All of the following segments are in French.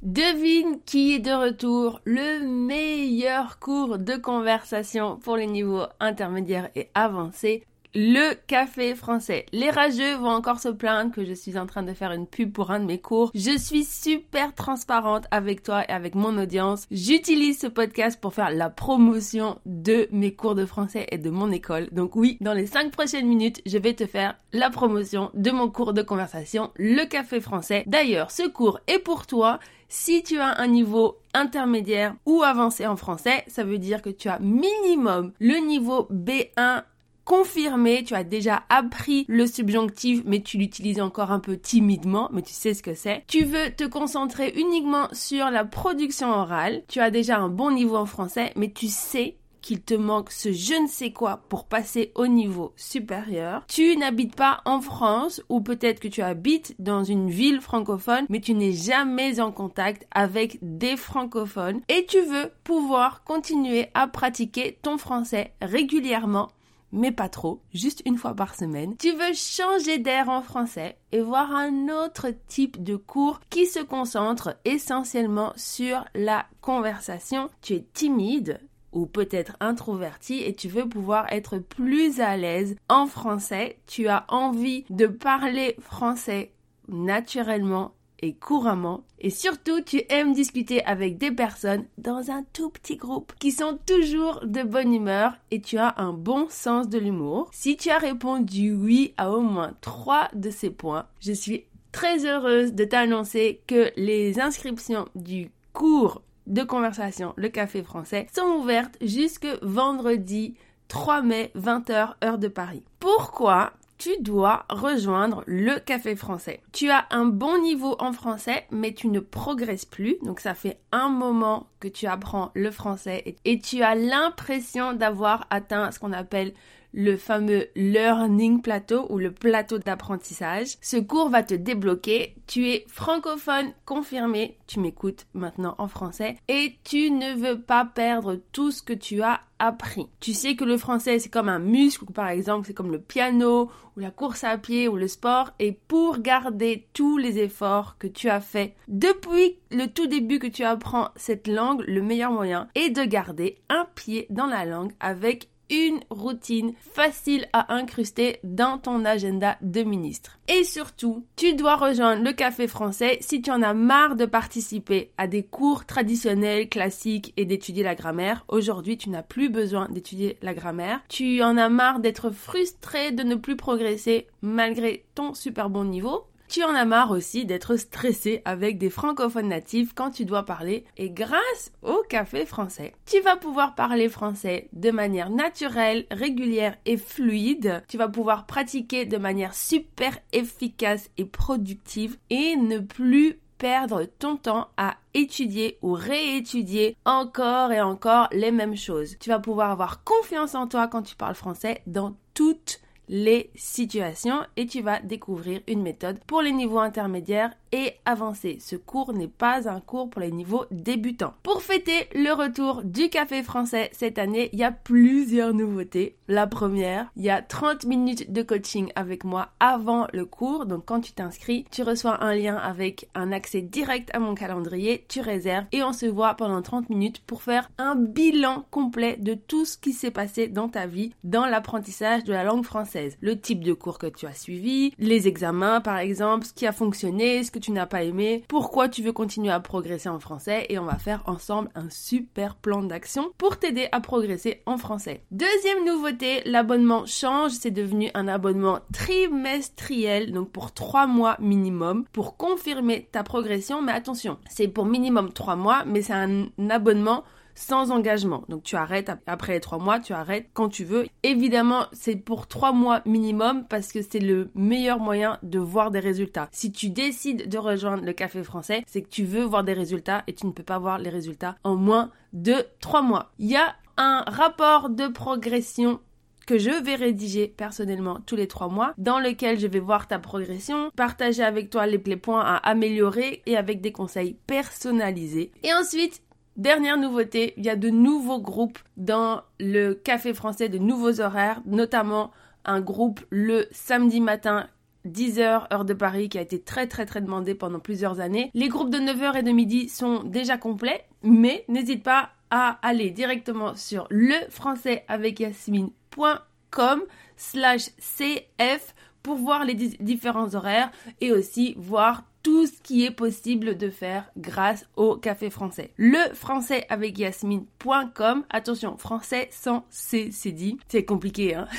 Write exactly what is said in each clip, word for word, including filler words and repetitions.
Devine qui est de retour, le meilleur cours de conversation pour les niveaux intermédiaires et avancés, le café français. Les rageux vont encore se plaindre que je suis en train de faire une pub pour un de mes cours. Je suis super transparente avec toi et avec mon audience. J'utilise ce podcast pour faire la promotion de mes cours de français et de mon école. Donc oui, dans les cinq prochaines minutes, je vais te faire la promotion de mon cours de conversation, le café français. D'ailleurs, ce cours est pour toi. Si tu as un niveau intermédiaire ou avancé en français, ça veut dire que tu as minimum le niveau B un confirmé, tu as déjà appris le subjonctif, mais tu l'utilises encore un peu timidement, mais tu sais ce que c'est. Tu veux te concentrer uniquement sur la production orale, tu as déjà un bon niveau en français, mais tu sais qu'il te manque ce je ne sais quoi pour passer au niveau supérieur. Tu n'habites pas en France ou peut-être que tu habites dans une ville francophone mais tu n'es jamais en contact avec des francophones et tu veux pouvoir continuer à pratiquer ton français régulièrement mais pas trop, juste une fois par semaine. Tu veux changer d'air en français et voir un autre type de cours qui se concentre essentiellement sur la conversation. Tu es timide ou peut-être introverti et tu veux pouvoir être plus à l'aise en français. Tu as envie de parler français naturellement et couramment. Et surtout, tu aimes discuter avec des personnes dans un tout petit groupe qui sont toujours de bonne humeur et tu as un bon sens de l'humour. Si tu as répondu oui à au moins trois de ces points, je suis très heureuse de t'annoncer que les inscriptions du cours de conversation, le café français, sont ouvertes jusque vendredi trois mai, vingt heures, heure de Paris. Pourquoi tu dois rejoindre le café français? Tu as un bon niveau en français, mais tu ne progresses plus. Donc, ça fait un moment que tu apprends le français et, et tu as l'impression d'avoir atteint ce qu'on appelle le fameux learning plateau ou le plateau d'apprentissage. Ce cours va te débloquer. Tu es francophone confirmé. Tu m'écoutes maintenant en français et tu ne veux pas perdre tout ce que tu as appris. Tu sais que le français, c'est comme un muscle, ou par exemple, c'est comme le piano ou la course à pied ou le sport. Et pour garder tous les efforts que tu as faits depuis le tout début que tu apprends cette langue, le meilleur moyen est de garder un pied dans la langue avec une routine facile à incruster dans ton agenda de ministre. Et surtout, tu dois rejoindre le café français si tu en as marre de participer à des cours traditionnels, classiques et d'étudier la grammaire. Aujourd'hui, tu n'as plus besoin d'étudier la grammaire. Tu en as marre d'être frustré de ne plus progresser malgré ton super bon niveau. Tu en as marre aussi d'être stressé avec des francophones natifs quand tu dois parler et grâce au café français, tu vas pouvoir parler français de manière naturelle, régulière et fluide. Tu vas pouvoir pratiquer de manière super efficace et productive et ne plus perdre ton temps à étudier ou réétudier encore et encore les mêmes choses. Tu vas pouvoir avoir confiance en toi quand tu parles français dans toutes les situations et tu vas découvrir une méthode pour les niveaux intermédiaires et avancés. Ce cours n'est pas un cours pour les niveaux débutants. Pour fêter le retour du café français cette année, il y a plusieurs nouveautés. La première, il y a trente minutes de coaching avec moi avant le cours. Donc quand tu t'inscris, tu reçois un lien avec un accès direct à mon calendrier, tu réserves et on se voit pendant trente minutes pour faire un bilan complet de tout ce qui s'est passé dans ta vie dans l'apprentissage de la langue française. Le type de cours que tu as suivi, les examens par exemple, ce qui a fonctionné, ce que tu n'as pas aimé, pourquoi tu veux continuer à progresser en français et on va faire ensemble un super plan d'action pour t'aider à progresser en français. Deuxième nouveauté, l'abonnement change, c'est devenu un abonnement trimestriel, donc pour trois mois minimum pour confirmer ta progression, mais attention, c'est pour minimum trois mois, mais c'est un abonnement sans engagement. Donc tu arrêtes après les trois mois, tu arrêtes quand tu veux. Évidemment, c'est pour trois mois minimum parce que c'est le meilleur moyen de voir des résultats. Si tu décides de rejoindre le café français, c'est que tu veux voir des résultats et tu ne peux pas voir les résultats en moins de trois mois. Il y a un rapport de progression que je vais rédiger personnellement tous les trois mois, dans lequel je vais voir ta progression, partager avec toi les, les points à améliorer et avec des conseils personnalisés. Et ensuite, dernière nouveauté, il y a de nouveaux groupes dans le café français, de nouveaux horaires, notamment un groupe le samedi matin dix heures, heure de Paris, qui a été très très très demandé pendant plusieurs années. Les groupes de neuf heures et de midi sont déjà complets, mais n'hésite pas à aller directement sur lefrançaisavecyassmine.com slash cf pour voir les di- différents horaires et aussi voir tout ce qui est possible de faire grâce au café français. lefrançaisavecyassmine point com, attention, français sans C, c'est dit, c'est compliqué, hein.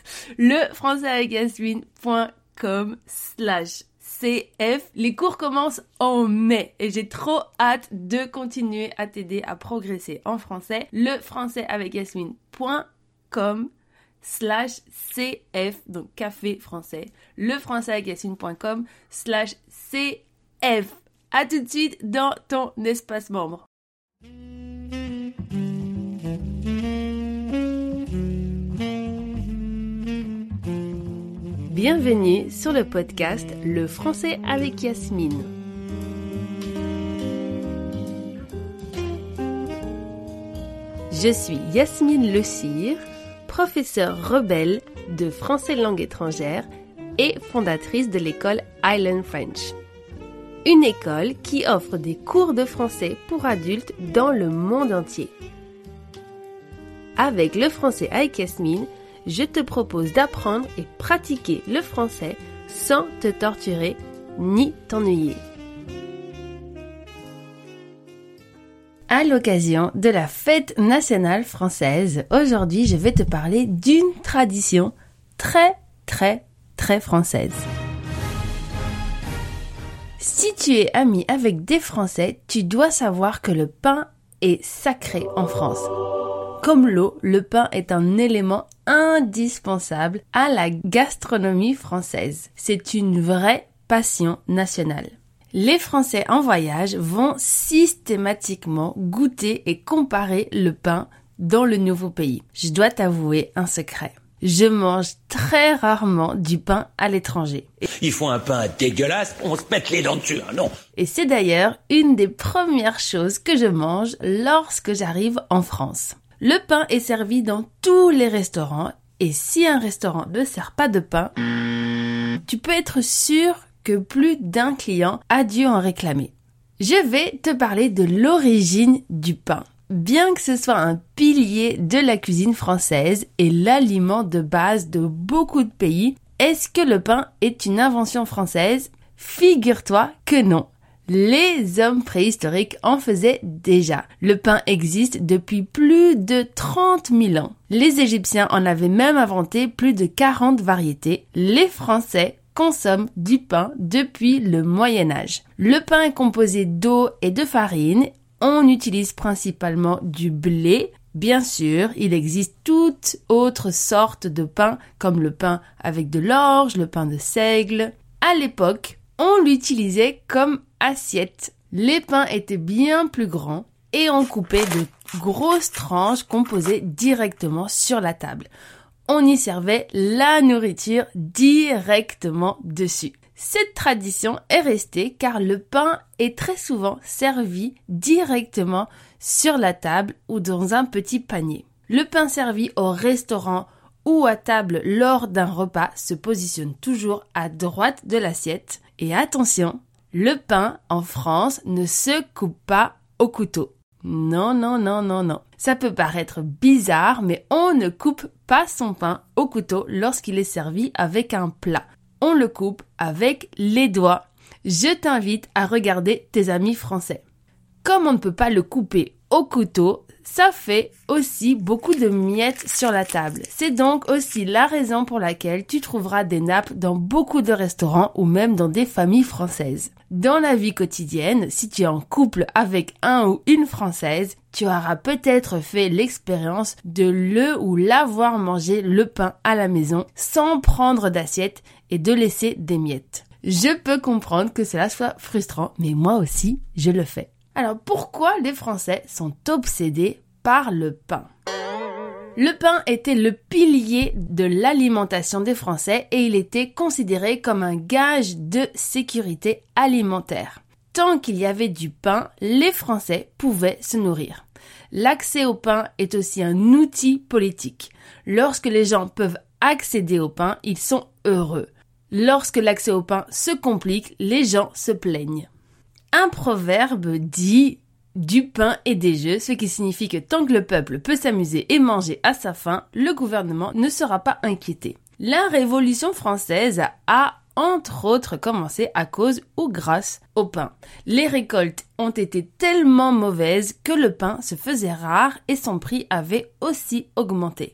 lefrançaisavecyassmine.com slash cf. Les cours commencent en mai et j'ai trop hâte de continuer à t'aider à progresser en français. lefrançaisavecyassmine.com slash cf, donc café français, lefrançaisavecyassmine.com slash cf. À tout de suite dans ton espace membre. Bienvenue sur le podcast Le français avec Yasmine. Je suis Yasmine Le Cire, professeure rebelle de français langue étrangère et fondatrice de l'école Island French. Une école qui offre des cours de français pour adultes dans le monde entier. Avec le français avec Yasmine, je te propose d'apprendre et pratiquer le français sans te torturer ni t'ennuyer. À l'occasion de la fête nationale française, aujourd'hui je vais te parler d'une tradition très très très française. Si tu es ami avec des Français, tu dois savoir que le pain est sacré en France. Comme l'eau, le pain est un élément indispensable à la gastronomie française. C'est une vraie passion nationale. Les Français en voyage vont systématiquement goûter et comparer le pain dans le nouveau pays. Je dois t'avouer un secret. Je mange très rarement du pain à l'étranger. Ils font un pain dégueulasse, on se pète les dents dessus, hein, non. Et c'est d'ailleurs une des premières choses que je mange lorsque j'arrive en France. Le pain est servi dans tous les restaurants et si un restaurant ne sert pas de pain, tu peux être sûr que plus d'un client a dû en réclamer. Je vais te parler de l'origine du pain. Bien que ce soit un pilier de la cuisine française et l'aliment de base de beaucoup de pays, est-ce que le pain est une invention française? Figure-toi que non. Les hommes préhistoriques en faisaient déjà. Le pain existe depuis plus de trente mille ans. Les Égyptiens en avaient même inventé plus de quarante variétés. Les Français consomment du pain depuis le Moyen-Âge. Le pain est composé d'eau et de farine. On utilise principalement du blé. Bien sûr, il existe toutes autres sortes de pain, comme le pain avec de l'orge, le pain de seigle. À l'époque, on l'utilisait comme assiette. Les pains étaient bien plus grands et on coupait de grosses tranches qu'on posait directement sur la table. On y servait la nourriture directement dessus. Cette tradition est restée car le pain est très souvent servi directement sur la table ou dans un petit panier. Le pain servi au restaurant ou à table lors d'un repas se positionne toujours à droite de l'assiette. Et attention, le pain en France ne se coupe pas au couteau. Non, non, non, non, non. Ça peut paraître bizarre, mais on ne coupe pas son pain au couteau lorsqu'il est servi avec un plat. On le coupe avec les doigts. Je t'invite à regarder tes amis français. Comme on ne peut pas le couper au couteau, ça fait aussi beaucoup de miettes sur la table. C'est donc aussi la raison pour laquelle tu trouveras des nappes dans beaucoup de restaurants ou même dans des familles françaises. Dans la vie quotidienne, si tu es en couple avec un ou une Française, tu auras peut-être fait l'expérience de le ou l'avoir mangé le pain à la maison sans prendre d'assiette et de laisser des miettes. Je peux comprendre que cela soit frustrant, mais moi aussi, je le fais. Alors pourquoi les Français sont obsédés par le pain? Le pain était le pilier de l'alimentation des Français et il était considéré comme un gage de sécurité alimentaire. Tant qu'il y avait du pain, les Français pouvaient se nourrir. L'accès au pain est aussi un outil politique. Lorsque les gens peuvent accéder au pain, ils sont heureux. Lorsque l'accès au pain se complique, les gens se plaignent. Un proverbe dit « du pain et des jeux », ce qui signifie que tant que le peuple peut s'amuser et manger à sa faim, le gouvernement ne sera pas inquiété. La Révolution française a entre autres commencé à cause ou grâce au pain. Les récoltes ont été tellement mauvaises que le pain se faisait rare et son prix avait aussi augmenté.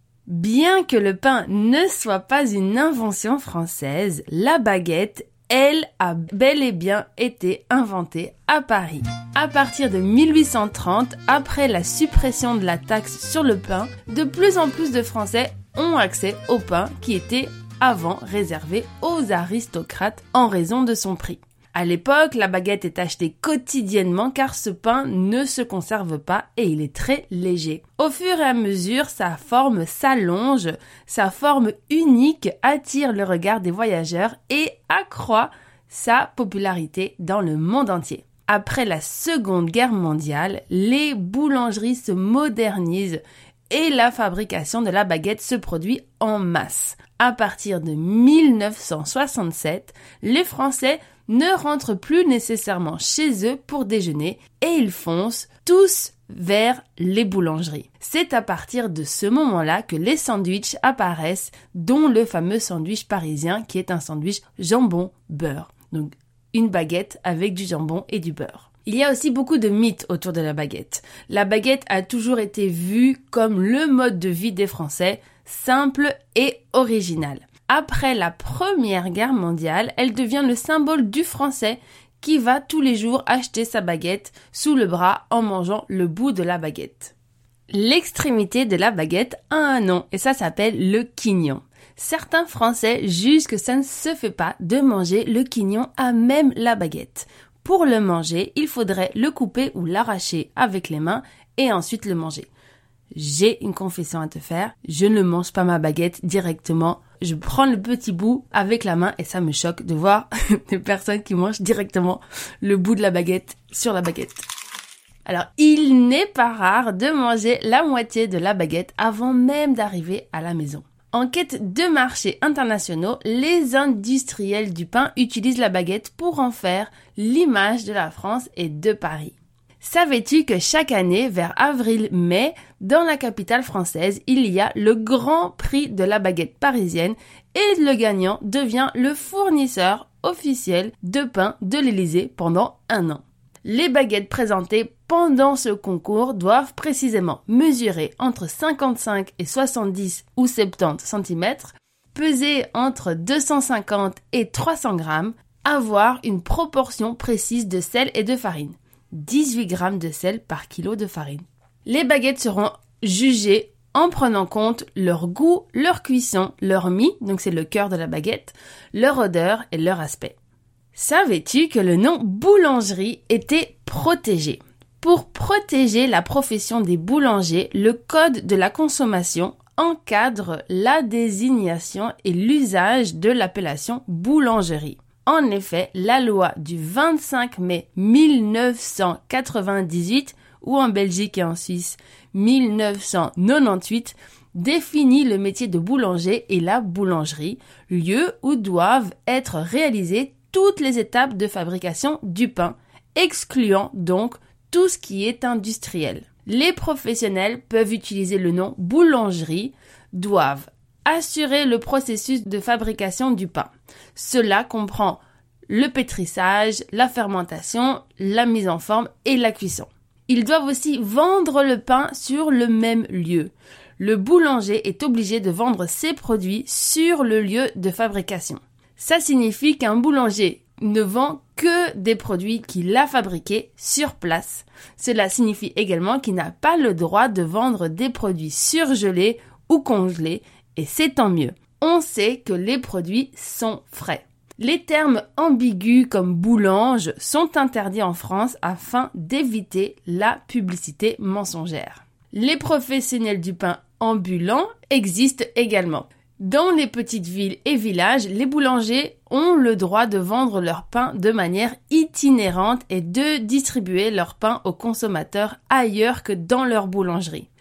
Bien que le pain ne soit pas une invention française, la baguette, elle, a bel et bien été inventée à Paris. À partir de mille huit cent trente, après la suppression de la taxe sur le pain, de plus en plus de Français ont accès au pain qui était avant réservé aux aristocrates en raison de son prix. À l'époque, la baguette est achetée quotidiennement car ce pain ne se conserve pas et il est très léger. Au fur et à mesure, sa forme s'allonge, sa forme unique attire le regard des voyageurs et accroît sa popularité dans le monde entier. Après la Seconde Guerre mondiale, les boulangeries se modernisent et la fabrication de la baguette se produit en masse. À partir de mille neuf cent soixante-sept, les Français ne rentrent plus nécessairement chez eux pour déjeuner et ils foncent tous vers les boulangeries. C'est à partir de ce moment-là que les sandwichs apparaissent, dont le fameux sandwich parisien qui est un sandwich jambon-beurre. Donc une baguette avec du jambon et du beurre. Il y a aussi beaucoup de mythes autour de la baguette. La baguette a toujours été vue comme le mode de vie des Français, simple et original. Après la Première Guerre mondiale, elle devient le symbole du Français qui va tous les jours acheter sa baguette sous le bras en mangeant le bout de la baguette. L'extrémité de la baguette a un nom et ça s'appelle le quignon. Certains Français jugent que ça ne se fait pas de manger le quignon à même la baguette. Pour le manger, il faudrait le couper ou l'arracher avec les mains et ensuite le manger. J'ai une confession à te faire, je ne mange pas ma baguette directement. Je prends le petit bout avec la main et ça me choque de voir des personnes qui mangent directement le bout de la baguette sur la baguette. Alors, il n'est pas rare de manger la moitié de la baguette avant même d'arriver à la maison. En quête de marchés internationaux, les industriels du pain utilisent la baguette pour en faire l'image de la France et de Paris. Savais-tu que chaque année, vers avril-mai, dans la capitale française, il y a le grand prix de la baguette parisienne et le gagnant devient le fournisseur officiel de pain de l'Élysée pendant un an. Les baguettes présentées pendant ce concours doivent précisément mesurer entre cinquante-cinq et soixante-dix ou soixante-dix centimètres, peser entre deux cent cinquante et trois cents grammes, avoir une proportion précise de sel et de farine. dix-huit grammes de sel par kilo de farine. Les baguettes seront jugées en prenant compte leur goût, leur cuisson, leur mie, donc c'est le cœur de la baguette, leur odeur et leur aspect. Savais-tu que le nom boulangerie était protégé? Pour protéger la profession des boulangers, le Code de la consommation encadre la désignation et l'usage de l'appellation boulangerie. En effet, la loi du vingt-cinq mai mille neuf cent quatre-vingt-dix-huit, ou en Belgique et en Suisse mille neuf cent quatre-vingt-dix-huit, définit le métier de boulanger et la boulangerie, lieu où doivent être réalisées toutes les étapes de fabrication du pain, excluant donc tout ce qui est industriel. Les professionnels peuvent utiliser le nom boulangerie, doivent assurer le processus de fabrication du pain. Cela comprend le pétrissage, la fermentation, la mise en forme et la cuisson. Ils doivent aussi vendre le pain sur le même lieu. Le boulanger est obligé de vendre ses produits sur le lieu de fabrication. Ça signifie qu'un boulanger ne vend que des produits qu'il a fabriqués sur place. Cela signifie également qu'il n'a pas le droit de vendre des produits surgelés ou congelés, et c'est tant mieux. On sait que les produits sont frais. Les termes ambigus comme boulange sont interdits en France afin d'éviter la publicité mensongère. Les professionnels du pain ambulant existent également. Dans les petites villes et villages, les boulangers ont le droit de vendre leur pain de manière itinérante et de distribuer leur pain aux consommateurs ailleurs que dans leur boulangerie.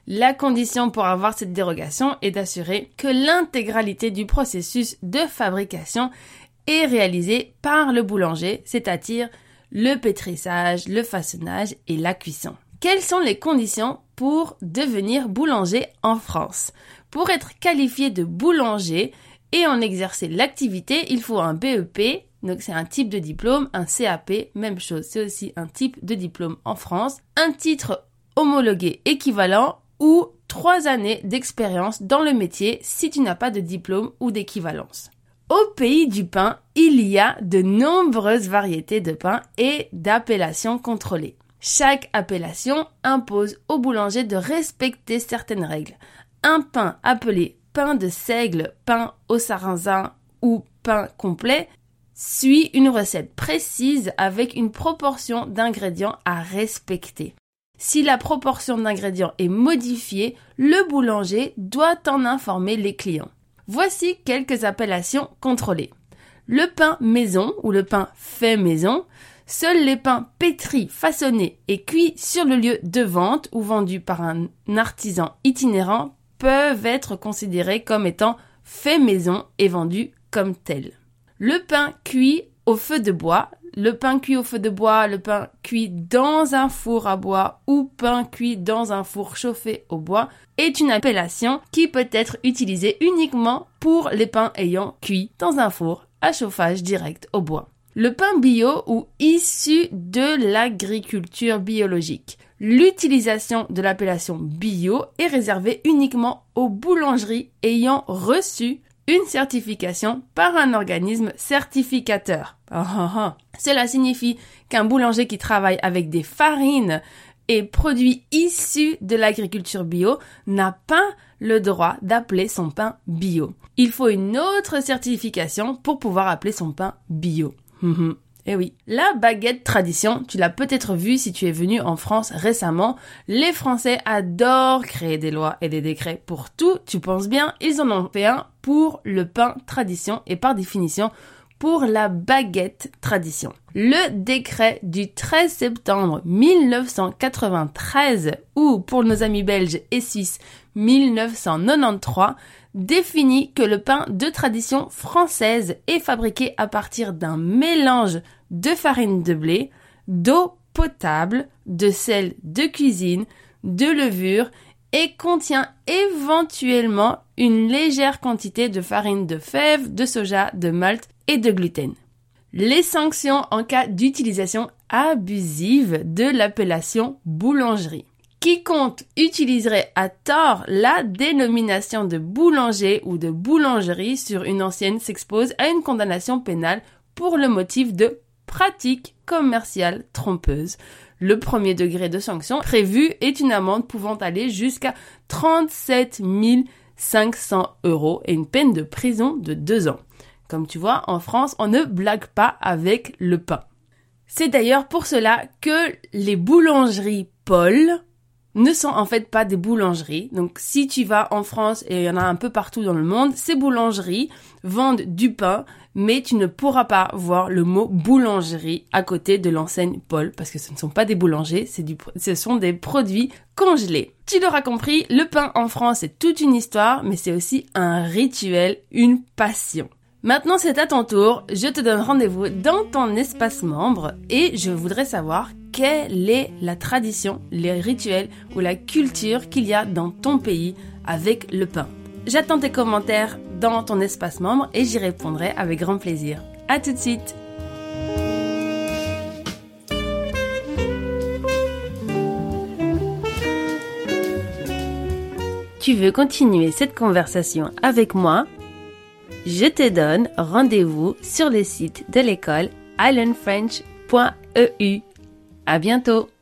La condition pour avoir cette dérogation est d'assurer que l'intégralité du processus de fabrication est réalisée par le boulanger, c'est-à-dire le pétrissage, le façonnage et la cuisson. Quelles sont les conditions pour devenir boulanger en France? Pour être qualifié de boulanger et en exercer l'activité, il faut un B E P, donc c'est un type de diplôme, un C A P, même chose, c'est aussi un type de diplôme en France, un titre homologué équivalent ou trois années d'expérience dans le métier si tu n'as pas de diplôme ou d'équivalence. Au pays du pain, il y a de nombreuses variétés de pain et d'appellations contrôlées. Chaque appellation impose au boulanger de respecter certaines règles. Un pain appelé pain de seigle, pain au sarrasin ou pain complet suit une recette précise avec une proportion d'ingrédients à respecter. Si la proportion d'ingrédients est modifiée, le boulanger doit en informer les clients. Voici quelques appellations contrôlées. Le pain maison ou le pain fait maison. Seuls les pains pétris, façonnés et cuits sur le lieu de vente ou vendus par un artisan itinérant peuvent être considérés comme étant faits maison et vendus comme tels. Le pain cuit au feu de bois. Le pain cuit au feu de bois, le pain cuit dans un four à bois ou pain cuit dans un four chauffé au bois est une appellation qui peut être utilisée uniquement pour les pains ayant cuit dans un four à chauffage direct au bois. Le pain bio ou issu de l'agriculture biologique. L'utilisation de l'appellation bio est réservée uniquement aux boulangeries ayant reçu une certification par un organisme certificateur. Oh, oh, oh. Cela signifie qu'un boulanger qui travaille avec des farines et produits issus de l'agriculture bio n'a pas le droit d'appeler son pain bio. Il faut une autre certification pour pouvoir appeler son pain bio. Eh oui. La baguette tradition, tu l'as peut-être vu si tu es venu en France récemment. Les Français adorent créer des lois et des décrets pour tout. Tu penses bien, ils en ont fait un pour le pain tradition et par définition pour la baguette tradition. Le décret du treize septembre mille neuf cent quatre-vingt-treize ou pour nos amis belges et suisses mille neuf cent quatre-vingt-treize définit que le pain de tradition française est fabriqué à partir d'un mélange de farine de blé, d'eau potable, de sel de cuisine, de levure et contient éventuellement une légère quantité de farine de fèves, de soja, de malt et de gluten. Les sanctions en cas d'utilisation abusive de l'appellation boulangerie. Quiconque utiliserait à tort la dénomination de boulanger ou de boulangerie sur une ancienne s'expose à une condamnation pénale pour le motif de pratique commerciale trompeuse. Le premier degré de sanction prévu est une amende pouvant aller jusqu'à trente-sept mille cinq cents euros et une peine de prison de deux ans. Comme tu vois, en France, on ne blague pas avec le pain. C'est d'ailleurs pour cela que les boulangeries Paul ne sont en fait pas des boulangeries. Donc si tu vas en France, et il y en a un peu partout dans le monde, ces boulangeries vendent du pain, mais tu ne pourras pas voir le mot boulangerie à côté de l'enseigne Paul, parce que ce ne sont pas des boulangers, c'est du, ce sont des produits congelés. Tu l'auras compris, le pain en France c'est toute une histoire, mais c'est aussi un rituel, une passion. Maintenant, c'est à ton tour. Je te donne rendez-vous dans ton espace membre et je voudrais savoir quelle est la tradition, les rituels ou la culture qu'il y a dans ton pays avec le pain. J'attends tes commentaires dans ton espace membre et j'y répondrai avec grand plaisir. À tout de suite. Tu veux continuer cette conversation avec moi? Je te donne rendez-vous sur le site de l'école i learn french point e u. À bientôt!